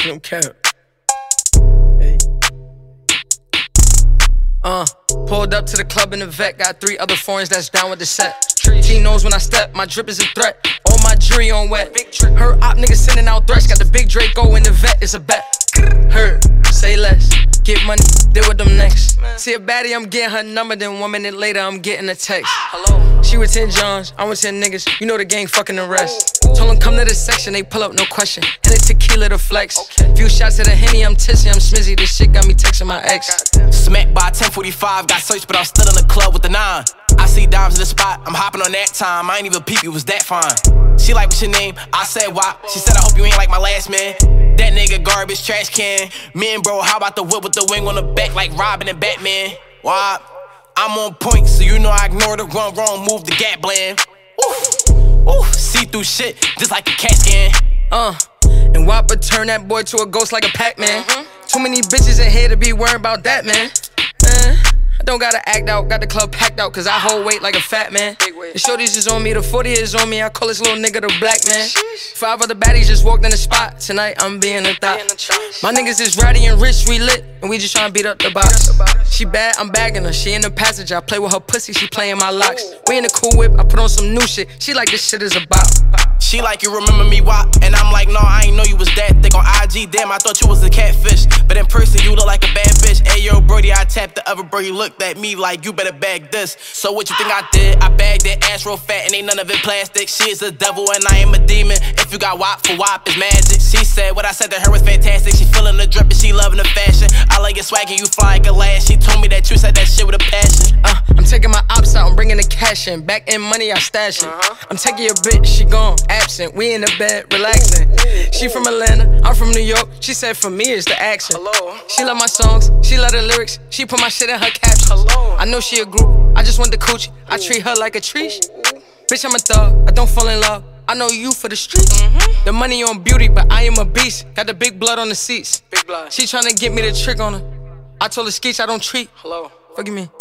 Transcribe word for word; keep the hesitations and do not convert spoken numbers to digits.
No cap. Hey. Uh, pulled up to the club in the vet. Got three other foreigns that's down with the set. T knows when I step, my drip is a threat. All my jury on wet. Her op niggas sending out threats. Got the big Draco in the vet, it's a bet. Heard, say less. Get money, deal with them next. See a baddie, I'm getting her number. Then one minute later, I'm getting a text. Hello. She with ten Johns, I with ten niggas. You know the gang fucking the rest. Told them come to the section, they pull up, no question. And it's tequila to flex. Few shots to the Henny, I'm tissy, I'm smizzy. This shit got me texting my ex. Smacked by ten forty-five, got searched, but I'm still in the club with the nine. I see dimes in the spot, I'm hopping on that time. I ain't even peep, it was that fine. She like, what's your name? I said, why? She said, I hope you ain't like my last man. That nigga garbage, trash can. Me and bro, how about the whip with the wing on the back like Robin and Batman? Why? I'm on point, so you know I ignore the run wrong, move the gap bland. Ooh, ooh, see through shit, just like a CAT scan. Uh, and Whopper turn that boy to a ghost like a Pac-Man. Mm-hmm. Too many bitches in here to be worried about that, man. Uh, I don't gotta act out, got the club packed out, cause I hold weight like a fat man. The shorties is on me, the forty is on me, I call this little nigga the black man. Five other baddies just walked in the spot, tonight I'm being a thot. My niggas is ratty and rich, we lit, and we just tryna beat up the box. She bad, I'm bagging her, she in the passage, I play with her pussy, she playing my locks. We in the cool whip, I put on some new shit, she like this shit is a bop. She like, you remember me, wop? And I'm like, no, I ain't know you was that thick on I G. Damn, I thought you was a catfish. But in person, you look like a bad bitch. Hey, yo, Brody, I tapped the other bro. He looked at me like, you better bag this. So what you think I did? I bagged that ass real fat and ain't none of it plastic. She is a devil and I am a demon. If you got wop for wop, it's magic. She said what I said to her was fantastic. She feeling the drip and she loving the fashion. I like your swag and you fly like a lash. She told me that you said that shit with a passion. Uh, I'm taking my ops out, I'm bringing the cash in. Back in money, I stash it. Uh-huh. I'm taking your bitch, she gone, absent. We in the bed, relaxing. She from Atlanta, I'm from New York. She said for me it's the action. Hello. She love my songs, she love the lyrics. She put my shit in her captions. Hello. I know she a group, I just want the coochie. I treat her like a treat. Bitch, I'm a thug, I don't fall in love. I know you for the streets. Mm-hmm. The money on beauty, but I am a beast. Got the big blood on the seats. Big blood. She tryna get me the trick on her. I told her, Skeech, I don't treat. Hello. Forgive me.